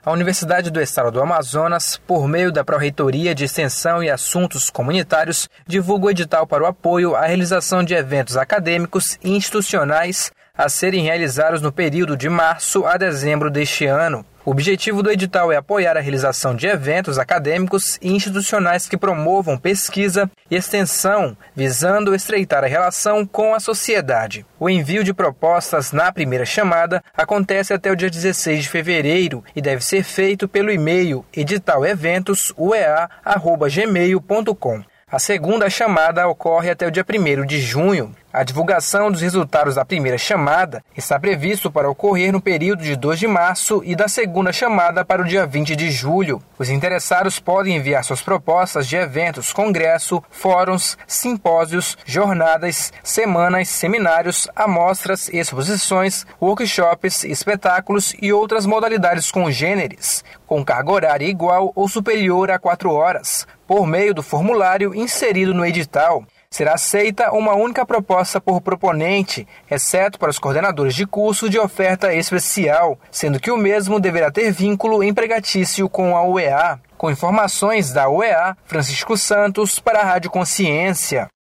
A Universidade do Estado do Amazonas, por meio da Pró-Reitoria de Extensão e Assuntos Comunitários, divulga o edital para o apoio à realização de eventos acadêmicos e institucionais a serem realizados no período de março a dezembro deste ano. O objetivo do edital é apoiar a realização de eventos acadêmicos e institucionais que promovam pesquisa e extensão, visando estreitar a relação com a sociedade. O envio de propostas na primeira chamada acontece até o dia 16 de fevereiro e deve ser feito pelo e-mail editaleventos.uea@gmail.com. A segunda chamada ocorre até o dia 1º de junho. A divulgação dos resultados da primeira chamada está previsto para ocorrer no período de 2 de março e da segunda chamada para o dia 20 de julho. Os interessados podem enviar suas propostas de eventos, congresso, fóruns, simpósios, jornadas, semanas, seminários, amostras, exposições, workshops, espetáculos e outras modalidades congêneres, com carga horária igual ou superior a 4 horas, por meio do formulário inserido no edital. Será aceita uma única proposta por proponente, exceto para os coordenadores de curso de oferta especial, sendo que o mesmo deverá ter vínculo empregatício com a UEA. Com informações da UEA, Francisco Santos para a Rádio Consciência.